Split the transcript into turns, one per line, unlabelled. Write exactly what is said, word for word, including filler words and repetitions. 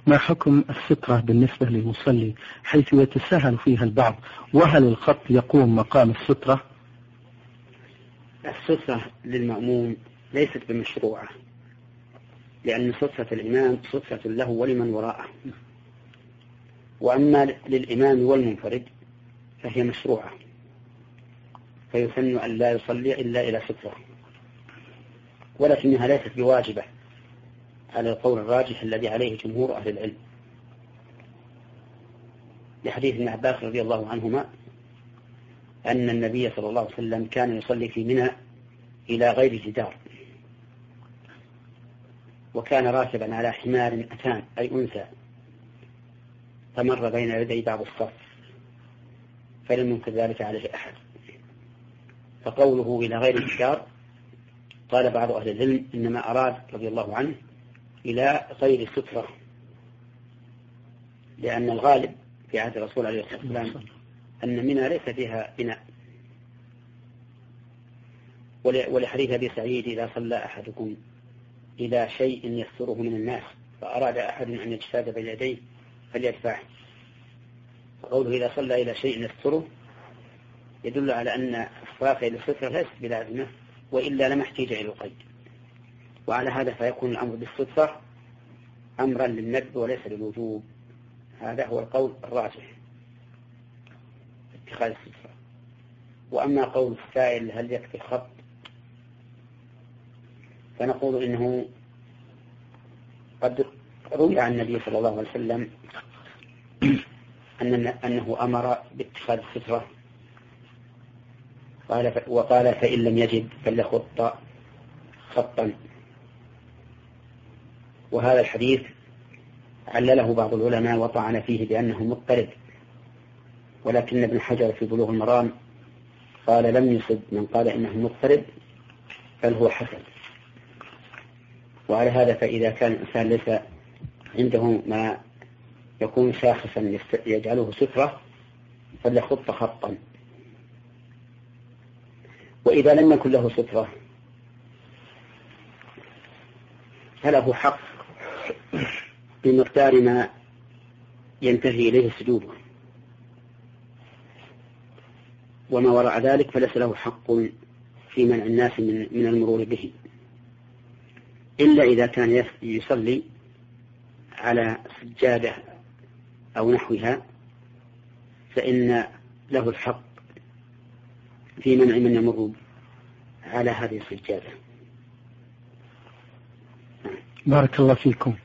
ما حكم السترة بالنسبة للمصلي حيث يتساهل فيها البعض، وهل الخط يقوم مقام السترة؟
السترة للمأموم ليست بمشروعة، لأن سترة الإمام سترة له ولمن وراءه، وأما للإمام والمنفرد فهي مشروعة، فيسن أن لا يصلي إلا إلى سترة، ولكنها ليست بواجبة على القول الراجح الذي عليه جمهور أهل العلم، لحديث ابن عباس رضي الله عنهما أن النبي صلى الله عليه وسلم كان يصلي في منى إلى غير جدار، وكان راكبا على حمار أتان أي أنثى، فمر بين يدي بعض الصف فلم ينكر ذلك عليه أحد. فقوله إلى غير جدار قال بعض أهل العلم إنما أراد رضي الله عنه إلى غير سترة، لأن الغالب في عهد الرسول عليه الصلاة والسلام أن منى ليس فيها بناء، ولحديث أبي سعيد إذا صلى أحدكم إلى شيء يستره من الناس فأراد أحد أن يجتاز بين يديه فليدفعه، فقوله إذا صلى إلى شيء يستره يدل على أن الصلاة إلى السترة ليست بلازمة، وإلا لما احتاج إلى القيد، وعلى هذا فيكون الأمر بالسترة أمرا للندب وليس للوجوب. هذا هو القول الراجح اتخاذ السترة. وأما قول السائل هل يكفي الخط، فنقول إنه قد روي عن النبي صلى الله عليه وسلم أن أنه أمر باتخاذ السترة، قال وقال فإن لم يجد فليخط خطا، وهذا الحديث علله بعض العلماء وطعن فيه بأنه مضطرب، ولكن ابن حجر في بلوغ المرام قال لم يصب من قال إنه مضطرب بل هو حسن. وعلى هذا فإذا كان الإنسان ليس عنده ما يكون شاخصا يجعله سترة فليخط خطا، وإذا لم يكن له سترة فله حق بمقدار ما ينتهي إليه سجوده، وما وراء ذلك فليس له حق في منع الناس من المرور به، إلا إذا كان يصلي على سجادة أو نحوها فإن له الحق في منع من يمر على هذه السجادة.
بارك الله فيكم.